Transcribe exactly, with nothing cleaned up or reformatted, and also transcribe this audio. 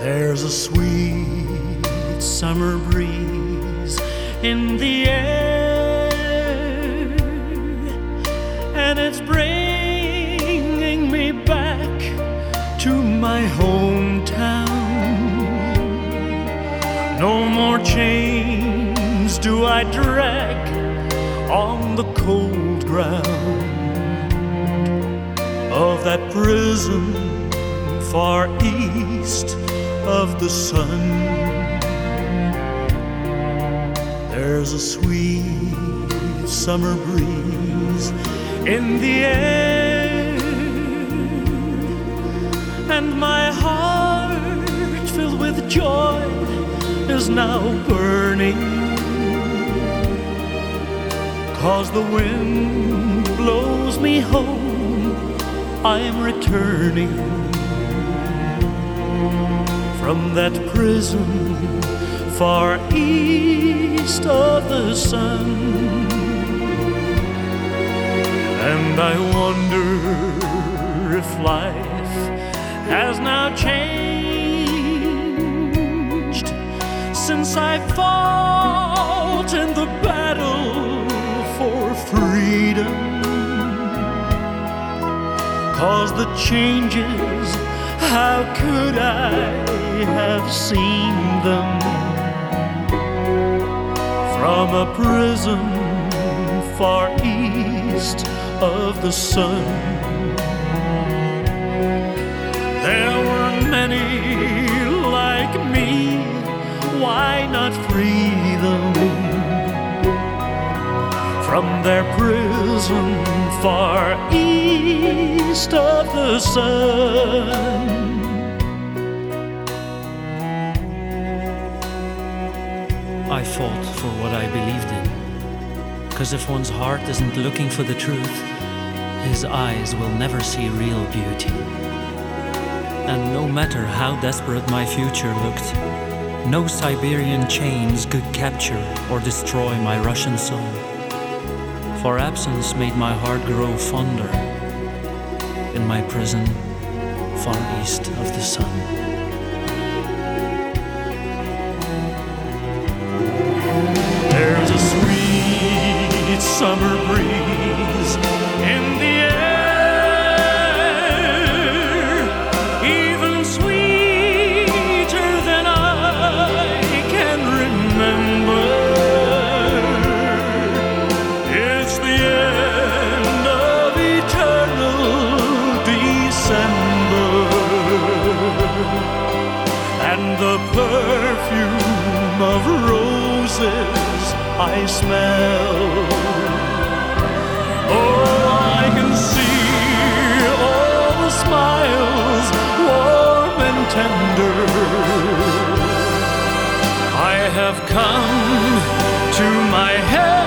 There's a sweet summer breeze in the air, and it's bringing me back to my hometown. No more chains do I drag on the cold ground of that prison far east of the sun. There's a sweet summer breeze in the air, and my heart filled with joy is now burning, 'cause the wind blows me home. I'm returning from that prison far east of the sun. And I wonder if life has now changed since I fought in the battle for freedom. 'Cause the changes, how could I have seen them from a prison far east of the sun? There were many like me, why not free them from their prison far east of the sun? I fought for what I believed in, 'cause if one's heart isn't looking for the truth, his eyes will never see real beauty. And no matter how desperate my future looked, no Siberian chains could capture or destroy my Russian soul. For absence made my heart grow fonder in my prison far east of the sun. There's a sweet summer breeze in the air, even sweeter than I can remember. It's the end of eternal December, and the perfume of roses I smell. Oh, I can see all the smiles, warm and tender. I have come to my head